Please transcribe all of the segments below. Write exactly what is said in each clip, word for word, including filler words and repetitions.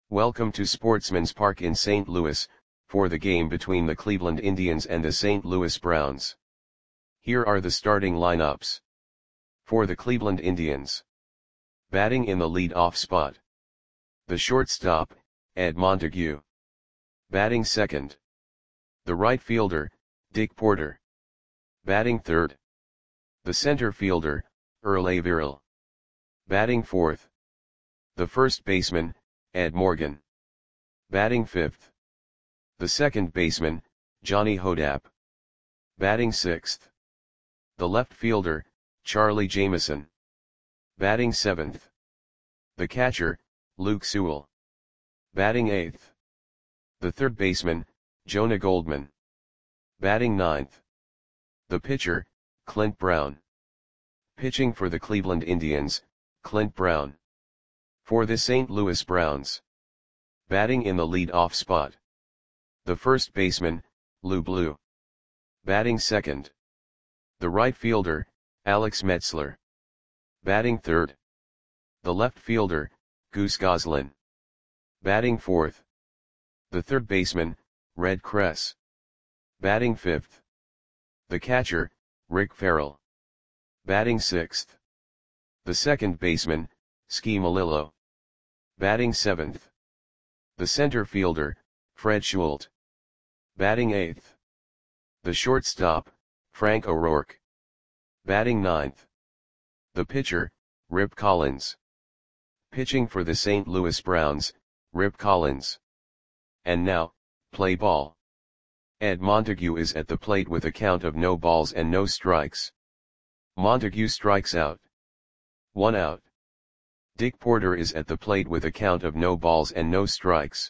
Welcome to Sportsman's Park in Saint Louis, for the game between the Cleveland Indians and the Saint Louis Browns. Here are the starting lineups. For the Cleveland Indians. Batting in the lead-off spot. The shortstop, Ed Montague. Batting second. The right fielder, Dick Porter. Batting third. The center fielder, Earl Averill. Batting fourth. The first baseman, Ed Morgan. Batting fifth. The second baseman, Johnny Hodapp. Batting sixth. The left fielder, Charlie Jameson. Batting seventh. The catcher, Luke Sewell. Batting eighth. The third baseman, Jonah Goldman. Batting ninth. The pitcher, Clint Brown. Pitching for the Cleveland Indians, Clint Brown. For the Saint Louis Browns. Batting in the lead-off spot. The first baseman, Lou Blue. Batting second. The right fielder, Alex Metzler. Batting third. The left fielder, Goose Goslin. Batting fourth. The third baseman, Red Kress. Batting fifth. The catcher, Rick Farrell. Batting sixth. The second baseman, Ski Malillo. Batting seventh. The center fielder, Fred Schult. Batting eighth. The shortstop, Frank O'Rourke. Batting ninth. The pitcher, Rip Collins. Pitching for the Saint Louis Browns, Rip Collins. And now, play ball. Ed Montague is at the plate with a count of no balls and no strikes. Montague strikes out. One out. Dick Porter is at the plate with a count of no balls and no strikes.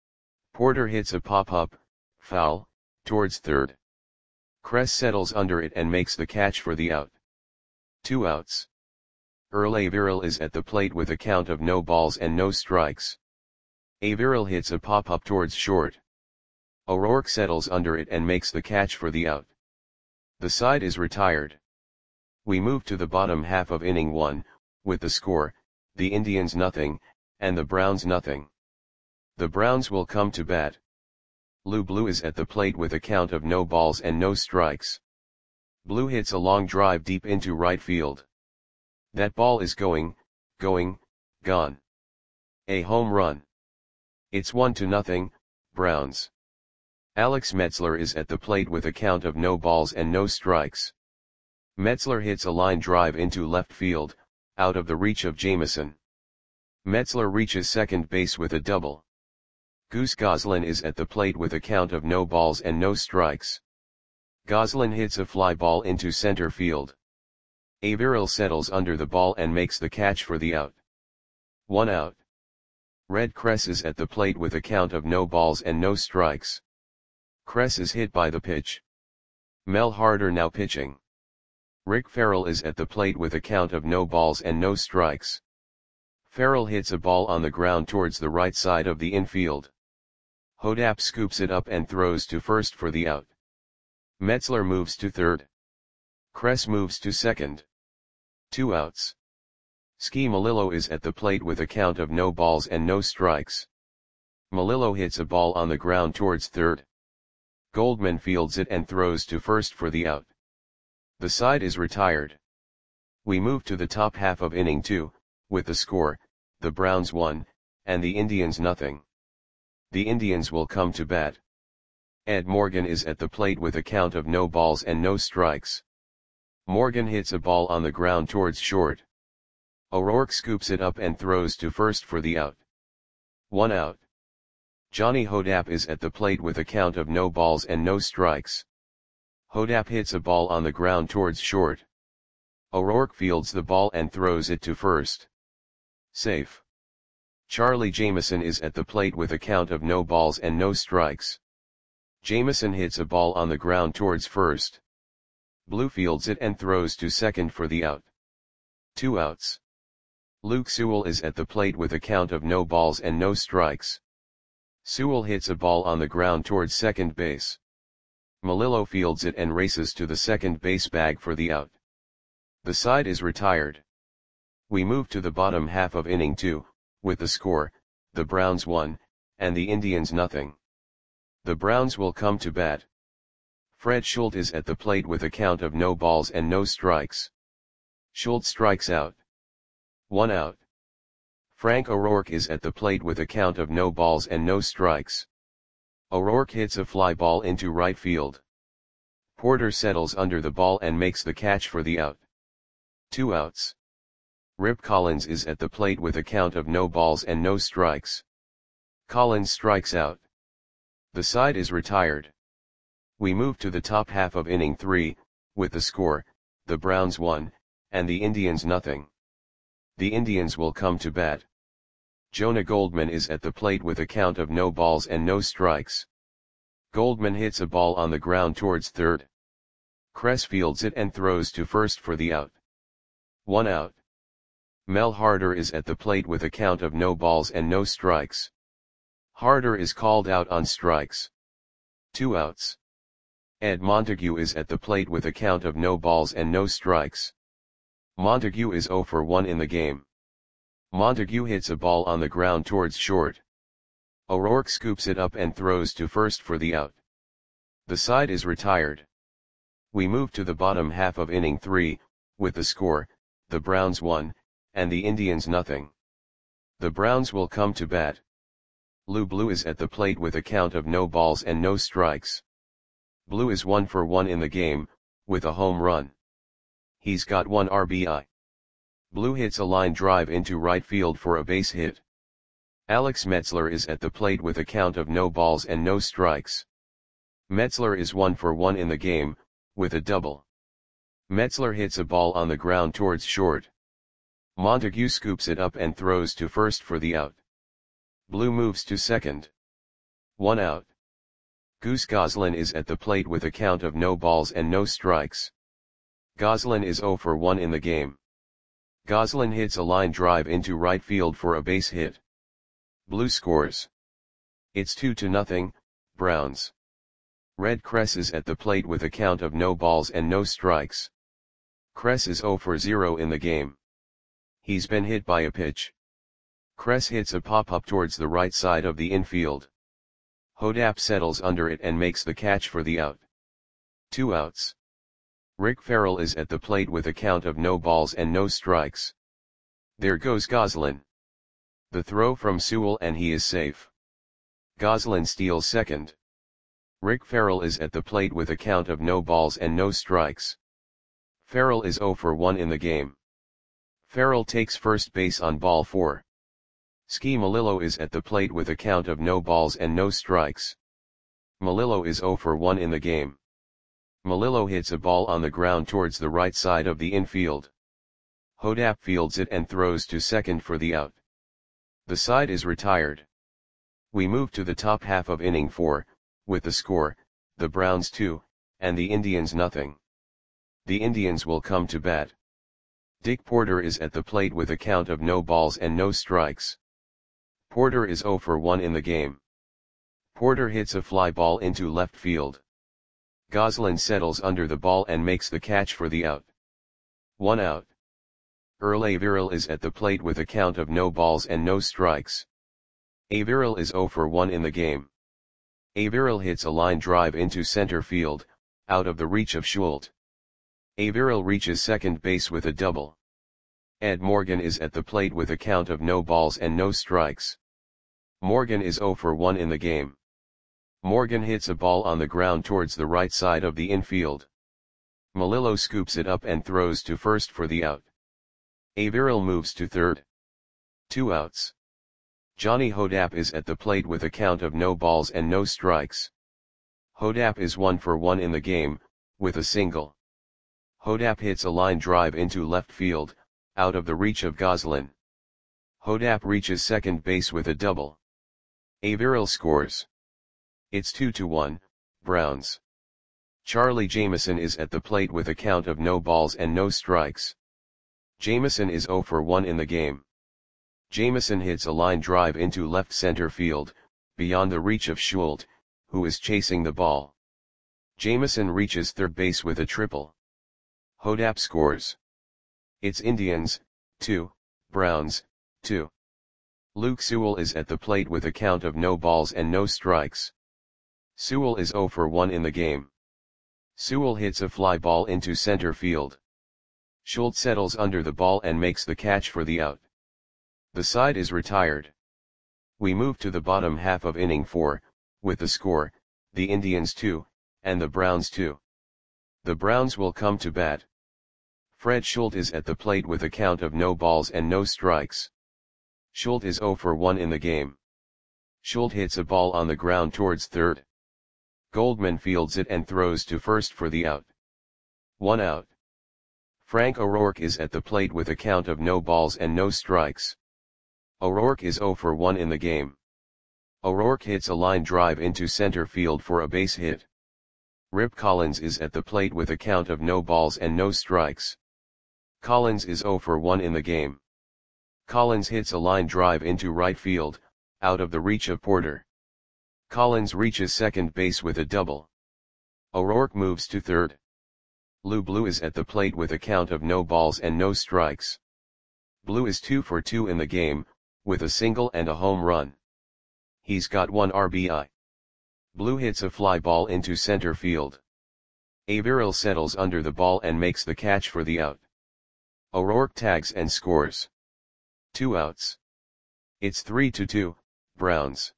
Porter hits a pop-up, foul, towards third. Kress settles under it and makes the catch for the out. Two outs. Earl Averill is at the plate with a count of no balls and no strikes. Averill hits a pop-up towards short. O'Rourke settles under it and makes the catch for the out. The side is retired. We move to the bottom half of inning one, with the score, the Indians nothing, and the Browns nothing. The Browns will come to bat. Lou Blue is at the plate with a count of no balls and no strikes. Blue hits a long drive deep into right field. That ball is going, going, gone. A home run. It's one to nothing, Browns. Alex Metzler is at the plate with a count of no balls and no strikes. Metzler hits a line drive into left field, out of the reach of Jameson. Metzler reaches second base with a double. Goose Goslin is at the plate with a count of no balls and no strikes. Goslin hits a fly ball into center field. Averill settles under the ball and makes the catch for the out. One out. Red Kress is at the plate with a count of no balls and no strikes. Kress is hit by the pitch. Mel Harder now pitching. Rick Farrell is at the plate with a count of no balls and no strikes. Farrell hits a ball on the ground towards the right side of the infield. Hodapp scoops it up and throws to first for the out. Metzler moves to third. Kress moves to second. Two outs. Ski Malillo is at the plate with a count of no balls and no strikes. Malillo hits a ball on the ground towards third. Goldman fields it and throws to first for the out. The side is retired. We move to the top half of inning two, with the score, the Browns one, and the Indians nothing. The Indians will come to bat. Ed Morgan is at the plate with a count of no balls and no strikes. Morgan hits a ball on the ground towards short. O'Rourke scoops it up and throws to first for the out. One out. Johnny Hodapp is at the plate with a count of no balls and no strikes. Hodapp hits a ball on the ground towards short. O'Rourke fields the ball and throws it to first. Safe. Charlie Jameson is at the plate with a count of no balls and no strikes. Jameson hits a ball on the ground towards first. Blue fields it and throws to second for the out. Two outs. Luke Sewell is at the plate with a count of no balls and no strikes. Sewell hits a ball on the ground towards second base. Malillo fields it and races to the second base bag for the out. The side is retired. We move to the bottom half of inning two, with the score, the Browns one, and the Indians nothing. The Browns will come to bat. Fred Schultz is at the plate with a count of no balls and no strikes. Schultz strikes out. One out. Frank O'Rourke is at the plate with a count of no balls and no strikes. O'Rourke hits a fly ball into right field. Porter settles under the ball and makes the catch for the out. Two outs. Rip Collins is at the plate with a count of no balls and no strikes. Collins strikes out. The side is retired. We move to the top half of inning three, with the score, the Browns one, and the Indians nothing. The Indians will come to bat. Jonah Goldman is at the plate with a count of no balls and no strikes. Goldman hits a ball on the ground towards third. Kress fields it and throws to first for the out. One out. Mel Harder is at the plate with a count of no balls and no strikes. Harder is called out on strikes. Two outs. Ed Montague is at the plate with a count of no balls and no strikes. Montague is oh for one in the game. Montague hits a ball on the ground towards short. O'Rourke scoops it up and throws to first for the out. The side is retired. We move to the bottom half of inning three, with the score, the Browns one, and the Indians nothing. The Browns will come to bat. Lou Blue is at the plate with a count of no balls and no strikes. Blue is one for one in the game, with a home run. He's got one R B I. Blue hits a line drive into right field for a base hit. Alex Metzler is at the plate with a count of no balls and no strikes. Metzler is one for one in the game, with a double. Metzler hits a ball on the ground towards short. Montague scoops it up and throws to first for the out. Blue moves to second. One out. Goose Goslin is at the plate with a count of no balls and no strikes. Goslin is oh for one in the game. Goslin hits a line drive into right field for a base hit. Blue scores. It's two to nothing, Browns. Red Kress is at the plate with a count of no balls and no strikes. Kress is oh for zero in the game. He's been hit by a pitch. Kress hits a pop-up towards the right side of the infield. Hodap settles under it and makes the catch for the out. Two outs. Rick Farrell is at the plate with a count of no balls and no strikes. There goes Goslin. The throw from Sewell and he is safe. Goslin steals second. Rick Farrell is at the plate with a count of no balls and no strikes. Farrell is oh for one in the game. Farrell takes first base on ball four. Ski Malillo is at the plate with a count of no balls and no strikes. Malillo is oh for one in the game. Malillo hits a ball on the ground towards the right side of the infield. Hodap fields it and throws to second for the out. The side is retired. We move to the top half of inning four, with the score, the Browns two, and the Indians nothing. The Indians will come to bat. Dick Porter is at the plate with a count of no balls and no strikes. Porter is oh for one in the game. Porter hits a fly ball into left field. Goslin settles under the ball and makes the catch for the out. One out. Earl Averill is at the plate with a count of no balls and no strikes. Averill is oh for one in the game. Averill hits a line drive into center field, out of the reach of Schultz. Averill reaches second base with a double. Ed Morgan is at the plate with a count of no balls and no strikes. Morgan is oh for one in the game. Morgan hits a ball on the ground towards the right side of the infield. Malillo scoops it up and throws to first for the out. Averill moves to third. Two outs. Johnny Hodap is at the plate with a count of no balls and no strikes. Hodap is one for one in the game, with a single. Hodap hits a line drive into left field, out of the reach of Goslin. Hodap reaches second base with a double. Averill scores. It's two to one, Browns. Charlie Jameson is at the plate with a count of no balls and no strikes. Jameson is oh for one in the game. Jameson hits a line drive into left center field, beyond the reach of Schultz, who is chasing the ball. Jameson reaches third base with a triple. Hodap scores. It's Indians, two, Browns, two. Luke Sewell is at the plate with a count of no balls and no strikes. Sewell is zero for one in the game. Sewell hits a fly ball into center field. Schultz settles under the ball and makes the catch for the out. The side is retired. We move to the bottom half of inning four, with the score, the Indians two, and the Browns two. The Browns will come to bat. Fred Schultz is at the plate with a count of no balls and no strikes. Schultz is zero for one in the game. Schultz hits a ball on the ground towards third. Goldman fields it and throws to first for the out. One out. Frank O'Rourke is at the plate with a count of no balls and no strikes. O'Rourke is zero for one in the game. O'Rourke hits a line drive into center field for a base hit. Rip Collins is at the plate with a count of no balls and no strikes. Collins is zero for one in the game. Collins hits a line drive into right field, out of the reach of Porter. Collins reaches second base with a double. O'Rourke moves to third. Lou Blue is at the plate with a count of no balls and no strikes. Blue is two for two in the game, with a single and a home run. He's got one R B I. Blue hits a fly ball into center field. Averill settles under the ball and makes the catch for the out. O'Rourke tags and scores. Two outs. It's three to two, Browns.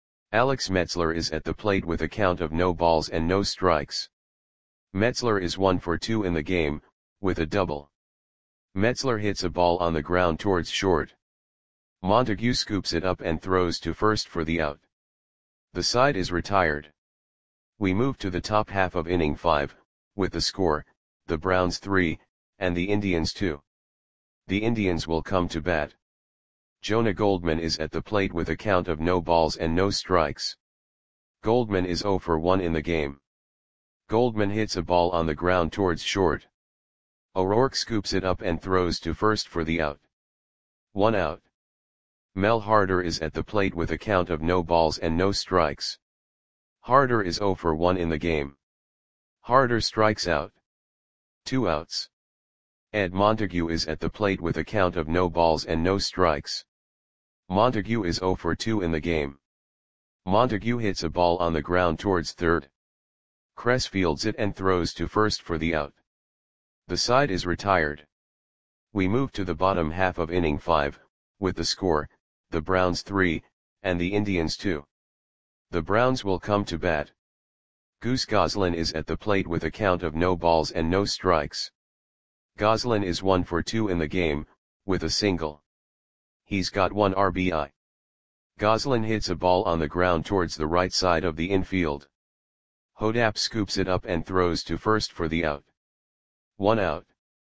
Alex Metzler is at the plate with a count of no balls and no strikes. Metzler is one for two in the game, with a double. Metzler hits a ball on the ground towards short. Montague scoops it up and throws to first for the out. The side is retired. We move to the top half of inning five, with the score, the Browns three, and the Indians two. The Indians will come to bat. Jonah Goldman is at the plate with a count of no balls and no strikes. Goldman is zero for one in the game. Goldman hits a ball on the ground towards short. O'Rourke scoops it up and throws to first for the out. One out. Mel Harder is at the plate with a count of no balls and no strikes. Harder is zero for one in the game. Harder strikes out. Two outs. Ed Montague is at the plate with a count of no balls and no strikes. Montague is zero for two in the game. Montague hits a ball on the ground towards third. Kress fields it and throws to first for the out. The side is retired. We move to the bottom half of inning five, with the score, the Browns three, and the Indians two. The Browns will come to bat. Goose Goslin is at the plate with a count of no balls and no strikes. Goslin is one for two in the game, with a single. He's got one R B I. Goslin hits a ball on the ground towards the right side of the infield. Hodap scoops it up and throws to first for the out. One out.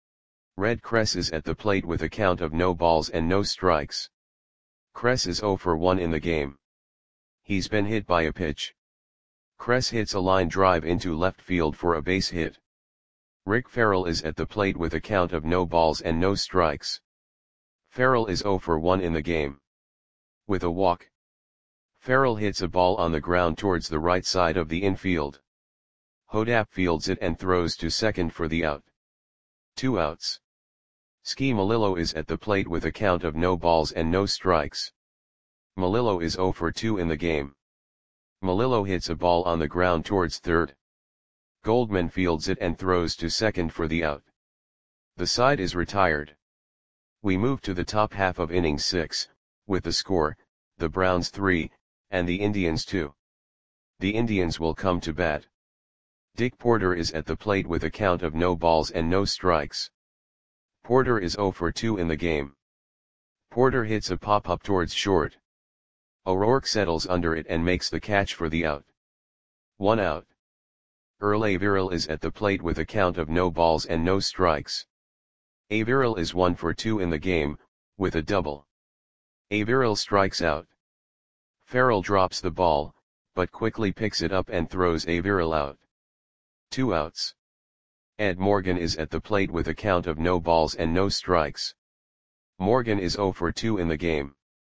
Red Kress is at the plate with a count of no balls and no strikes. Kress is zero for one in the game. He's been hit by a pitch. Kress hits a line drive into left field for a base hit. Rick Farrell is at the plate with a count of no balls and no strikes. Farrell is zero for one in the game. With a walk. Farrell hits a ball on the ground towards the right side of the infield. Hodap fields it and throws to second for the out. Two outs. Ski Malillo is at the plate with a count of no balls and no strikes. Malillo is zero for two in the game. Malillo hits a ball on the ground towards third. Goldman fields it and throws to second for the out. The side is retired. We move to the top half of inning six, with the score, the Browns three, and the Indians two. The Indians will come to bat. Dick Porter is at the plate with a count of no balls and no strikes. Porter is zero for two in the game. Porter hits a pop-up towards short. O'Rourke settles under it and makes the catch for the out. One out. Earl Averill is at the plate with a count of no balls and no strikes. Averill is one for two in the game, with a double. Averill strikes out. Farrell drops the ball, but quickly picks it up and throws Averill out. Two outs. Ed Morgan is at the plate with a count of no balls and no strikes. Morgan is zero for two in the game.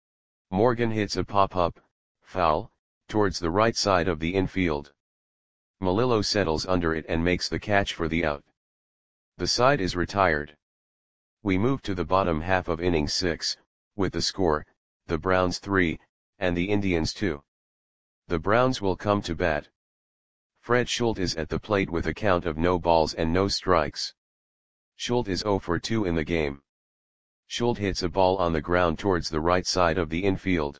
Morgan hits a pop-up, foul, towards the right side of the infield. Malillo settles under it and makes the catch for the out. The side is retired. We move to the bottom half of inning six, with the score, the Browns three, and the Indians two. The Browns will come to bat. Fred Schultz is at the plate with a count of no balls and no strikes. Schultz is zero for two in the game. Schultz hits a ball on the ground towards the right side of the infield.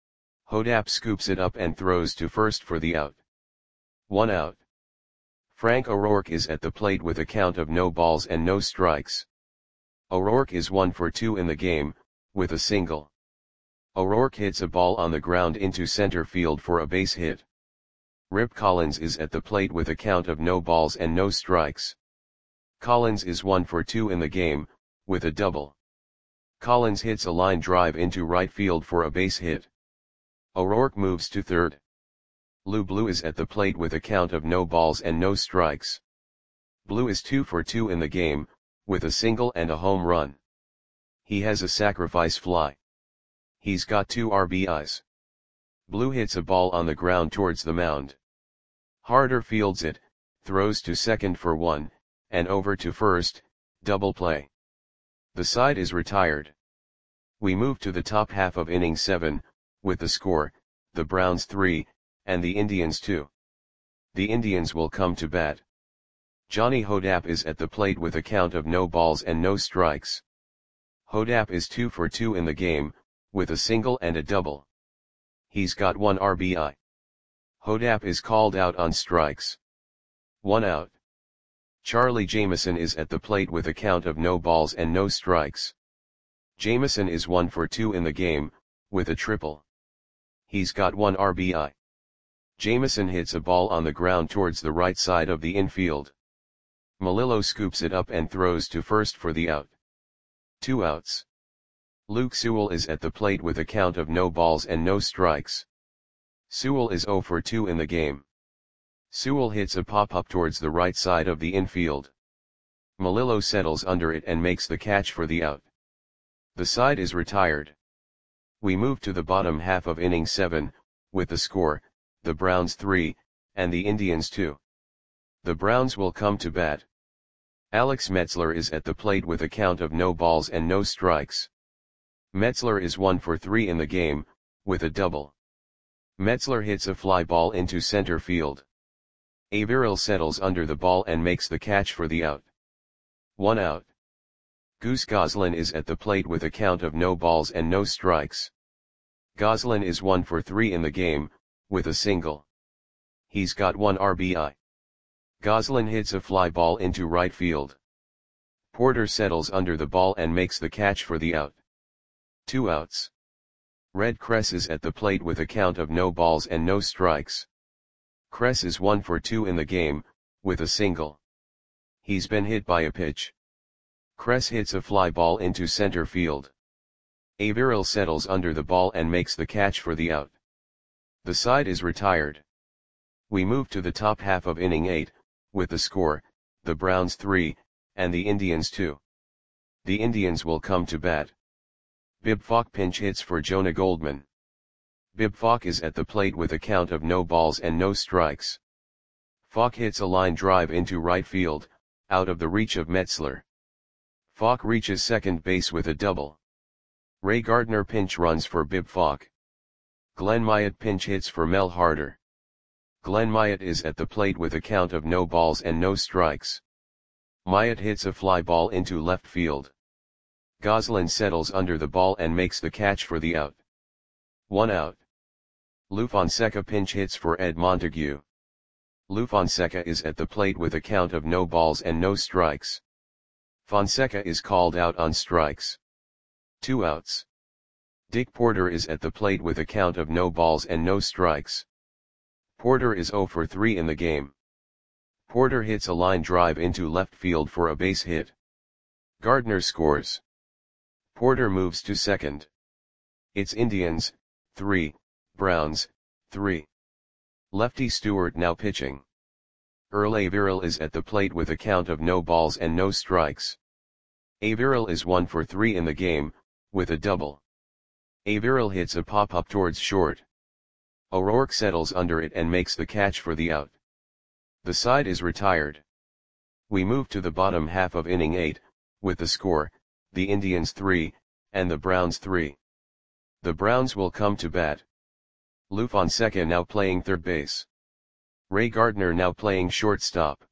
Hodap scoops it up and throws to first for the out. One out. Frank O'Rourke is at the plate with a count of no balls and no strikes. O'Rourke is one for two in the game, with a single. O'Rourke hits a ball on the ground into center field for a base hit. Rip Collins is at the plate with a count of no balls and no strikes. Collins is one for two in the game, with a double. Collins hits a line drive into right field for a base hit. O'Rourke moves to third. Lou Blue is at the plate with a count of no balls and no strikes. Blue is two for two in the game, with a single and a home run. He has a sacrifice fly. He's got two R B Is. Blue hits a ball on the ground towards the mound. Harder fields it, throws to second for one, and over to first, double play. The side is retired. We move to the top half of inning seven, with the score, the Browns three, and the Indians two. The Indians will come to bat. Johnny Hodap is at the plate with a count of no balls and no strikes. Hodap is two for two in the game, with a single and a double. He's got one R B I. Hodap is called out on strikes. One out. Charlie Jameson is at the plate with a count of no balls and no strikes. Jameson is one for two in the game, with a triple. He's got one R B I. Jameson hits a ball on the ground towards the right side of the infield. Melillo scoops it up and throws to first for the out. Two outs. Luke Sewell is at the plate with a count of no balls and no strikes. Sewell is zero for two in the game. Sewell hits a pop-up towards the right side of the infield. Melillo settles under it and makes the catch for the out. The side is retired. We move to the bottom half of inning seven, with the score, the Browns three, and the Indians two. The Browns will come to bat. Alex Metzler is at the plate with a count of no balls and no strikes. Metzler is one for three in the game, with a double. Metzler hits a fly ball into center field. Averill settles under the ball and makes the catch for the out. One out. Goose Goslin is at the plate with a count of no balls and no strikes. Goslin is one for three in the game, with a single. He's got one R B I. Goslin hits a fly ball into right field. Porter settles under the ball and makes the catch for the out. Two outs. Red Kress is at the plate with a count of no balls and no strikes. Kress is one for two in the game, with a single. He's been hit by a pitch. Kress hits a fly ball into center field. Averill settles under the ball and makes the catch for the out. The side is retired. We move to the top half of inning eight, with the score, the Browns three, and the Indians two. The Indians will come to bat. Bib Falk pinch hits for Jonah Goldman. Bib Falk is at the plate with a count of no balls and no strikes. Falk hits a line drive into right field, out of the reach of Metzler. Falk reaches second base with a double. Ray Gardner pinch runs for Bib Falk. Glenn Myatt pinch hits for Mel Harder. Glenn Myatt is at the plate with a count of no balls and no strikes. Myatt hits a fly ball into left field. Goslin settles under the ball and makes the catch for the out. One out. Lou Fonseca pinch hits for Ed Montague. Lou Fonseca is at the plate with a count of no balls and no strikes. Fonseca is called out on strikes. Two outs. Dick Porter is at the plate with a count of no balls and no strikes. Porter is zero for three in the game. Porter hits a line drive into left field for a base hit. Gardner scores. Porter moves to second. It's Indians, three, Browns, three. Lefty Stewart now pitching. Earl Averill is at the plate with a count of no balls and no strikes. Averill is one for three in the game, with a double. Averill hits a pop-up towards short. O'Rourke settles under it and makes the catch for the out. The side is retired. We move to the bottom half of inning eight, with the score, the Indians three, and the Browns three. The Browns will come to bat. Lou Fonseca now playing third base. Ray Gardner now playing shortstop.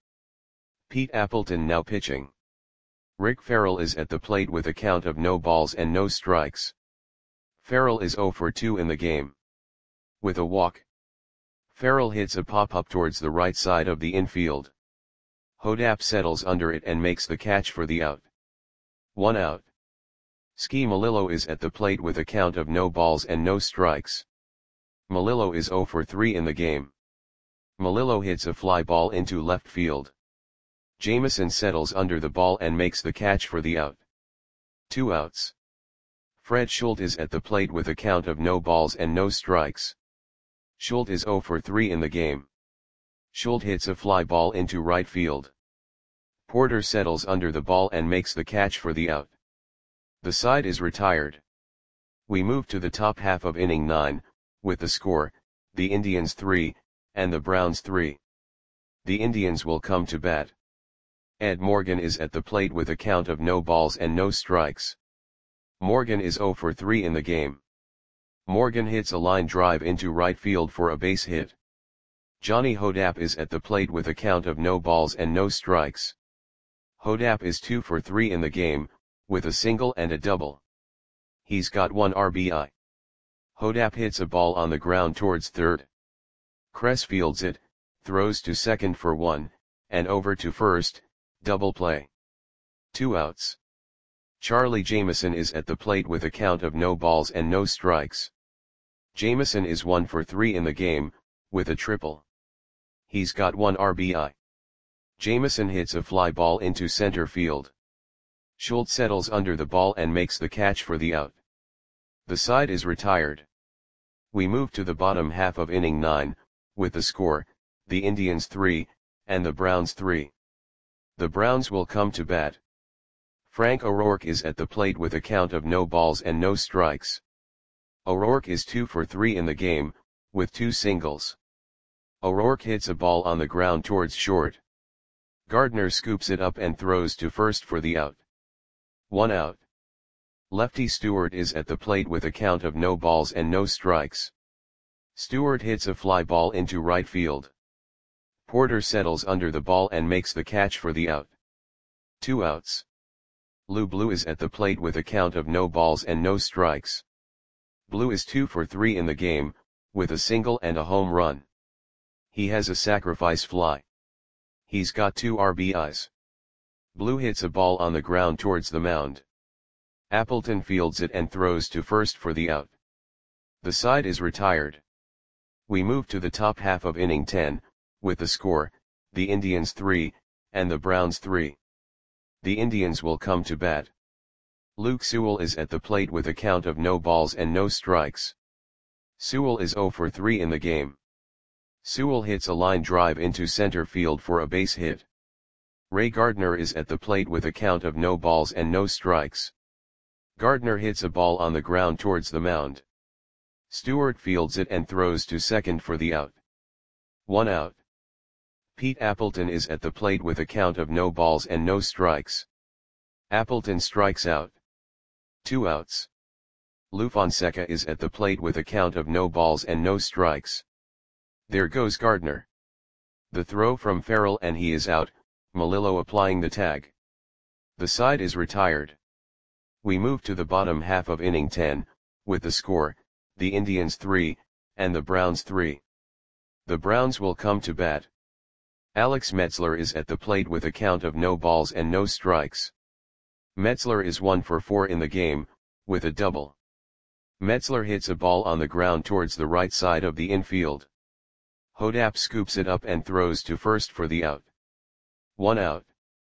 Pete Appleton now pitching. Rick Farrell is at the plate with a count of no balls and no strikes. Farrell is oh for two in the game. With a walk. Farrell hits a pop-up towards the right side of the infield. Hodap settles under it and makes the catch for the out. One out. Ski Melillo is at the plate with a count of no balls and no strikes. Melillo is oh for three in the game. Melillo hits a fly ball into left field. Jameson settles under the ball and makes the catch for the out. Two outs. Fred Schultz is at the plate with a count of no balls and no strikes. Schultz is oh for three in the game. Schultz hits a fly ball into right field. Porter settles under the ball and makes the catch for the out. The side is retired. We move to the top half of inning nine, with the score, the Indians three, and the Browns three. The Indians will come to bat. Ed Morgan is at the plate with a count of no balls and no strikes. Morgan is oh for three in the game. Morgan hits a line drive into right field for a base hit. Johnny Hodap is at the plate with a count of no balls and no strikes. Hodap is two for three in the game, with a single and a double. He's got one R B I. Hodap hits a ball on the ground towards third. Kress fields it, throws to second for one, and over to first, double play. Two outs. Charlie Jameson is at the plate with a count of no balls and no strikes. Jameson is one for three in the game, with a triple. He's got one R B I. Jameson hits a fly ball into center field. Schultz settles under the ball and makes the catch for the out. The side is retired. We move to the bottom half of inning nine, with the score, the Indians three, and the Browns three. The Browns will come to bat. Frank O'Rourke is at the plate with a count of no balls and no strikes. O'Rourke is two for three in the game, with two singles. O'Rourke hits a ball on the ground towards short. Gardner scoops it up and throws to first for the out. One out. Lefty Stewart is at the plate with a count of no balls and no strikes. Stewart hits a fly ball into right field. Porter settles under the ball and makes the catch for the out. Two outs. Lou Blue is at the plate with a count of no balls and no strikes. Blue is two for three in the game, with a single and a home run. He has a sacrifice fly. He's got two R B Is. Blue hits a ball on the ground towards the mound. Appleton fields it and throws to first for the out. The side is retired. We move to the top half of inning ten, with the score, the Indians three, and the Browns three. The Indians will come to bat. Luke Sewell is at the plate with a count of no balls and no strikes. Sewell is oh for three in the game. Sewell hits a line drive into center field for a base hit. Ray Gardner is at the plate with a count of no balls and no strikes. Gardner hits a ball on the ground towards the mound. Stewart fields it and throws to second for the out. One out. Pete Appleton is at the plate with a count of no balls and no strikes. Appleton strikes out. Two outs. Lou Fonseca is at the plate with a count of no balls and no strikes. There goes Gardner. The throw from Farrell and he is out, Melillo applying the tag. The side is retired. We move to the bottom half of inning ten, with the score, the Indians three, and the Browns three. The Browns will come to bat. Alex Metzler is at the plate with a count of no balls and no strikes. Metzler is one for four in the game, with a double. Metzler hits a ball on the ground towards the right side of the infield. Hodap scoops it up and throws to first for the out. One out.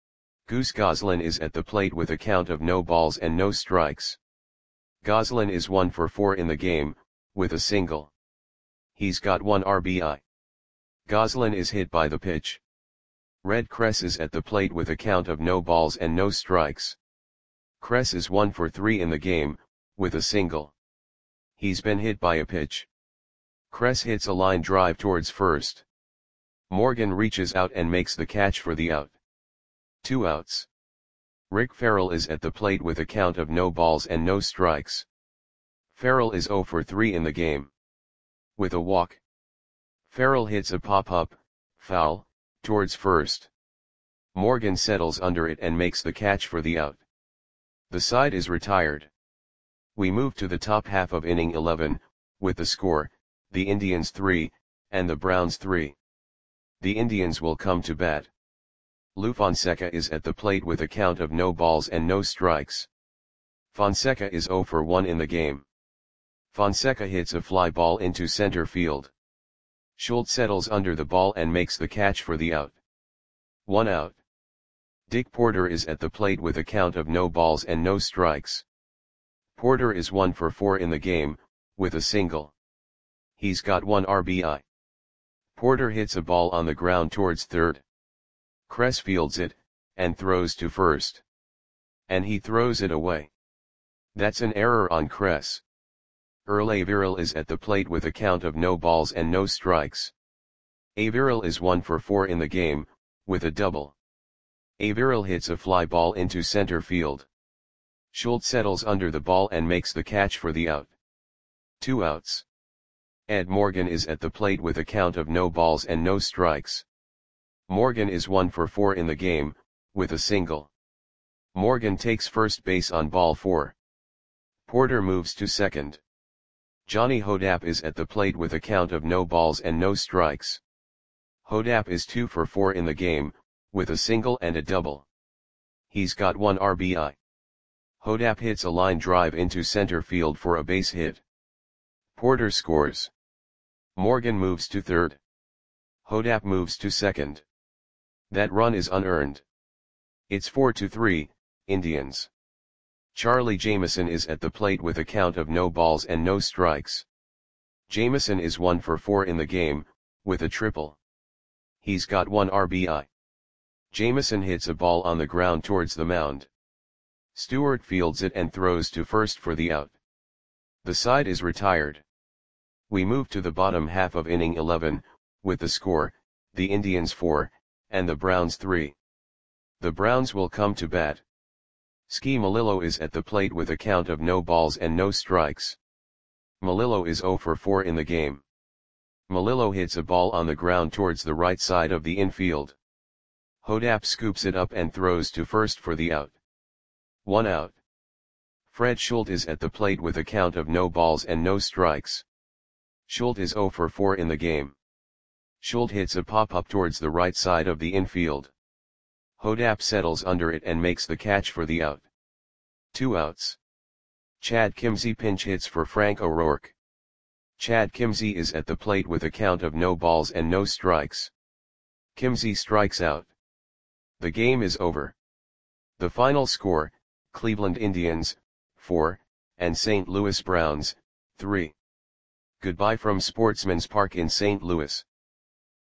Goose Goslin is at the plate with a count of no balls and no strikes. Goslin is one for four in the game, with a single. He's got one R B I. Goslin is hit by the pitch. Red Kress is at the plate with a count of no balls and no strikes. Kress is one for three in the game, with a single. He's been hit by a pitch. Kress hits a line drive towards first. Morgan reaches out and makes the catch for the out. Two outs. Rick Farrell is at the plate with a count of no balls and no strikes. Farrell is zero for three in the game. With a walk, Farrell hits a pop-up, foul, towards first. Morgan settles under it and makes the catch for the out. The side is retired. We move to the top half of inning eleven, with the score, the Indians three, and the Browns three. The Indians will come to bat. Lou Fonseca is at the plate with a count of no balls and no strikes. Fonseca is zero for one in the game. Fonseca hits a fly ball into center field. Schultz settles under the ball and makes the catch for the out. One out. Dick Porter is at the plate with a count of no balls and no strikes. Porter is one for four in the game, with a single. He's got one R B I. Porter hits a ball on the ground towards third. Kress fields it, and throws to first. And he throws it away. That's an error on Kress. Earl Averill is at the plate with a count of no balls and no strikes. Averill is one for four in the game, with a double. Averill hits a fly ball into center field. Schultz settles under the ball and makes the catch for the out. Two outs. Ed Morgan is at the plate with a count of no balls and no strikes. Morgan is one for four in the game, with a single. Morgan takes first base on ball four. Porter moves to second. Johnny Hodapp is at the plate with a count of no balls and no strikes. Hodapp is two for four in the game, with a single and a double. He's got one R B I. Hodapp hits a line drive into center field for a base hit. Porter scores. Morgan moves to third. Hodapp moves to second. That run is unearned. It's four to three, Indians. Charlie Jameson is at the plate with a count of no balls and no strikes. Jameson is one for four in the game, with a triple. He's got one R B I. Jameson hits a ball on the ground towards the mound. Stewart fields it and throws to first for the out. The side is retired. We move to the bottom half of inning eleven, with the score, the Indians four, and the Browns three. The Browns will come to bat. Ski Melillo is at the plate with a count of no balls and no strikes. Melillo is zero for four in the game. Melillo hits a ball on the ground towards the right side of the infield. Hodapp scoops it up and throws to first for the out. One out. Fred Schultz is at the plate with a count of no balls and no strikes. Schultz is zero for four in the game. Schultz hits a pop-up towards the right side of the infield. Hodapp settles under it and makes the catch for the out. Two outs. Chad Kimzey pinch hits for Frank O'Rourke. Chad Kimzey is at the plate with a count of no balls and no strikes. Kimzey strikes out. The game is over. The final score, Cleveland Indians, four, and Saint Louis Browns, three. Goodbye from Sportsman's Park in Saint Louis.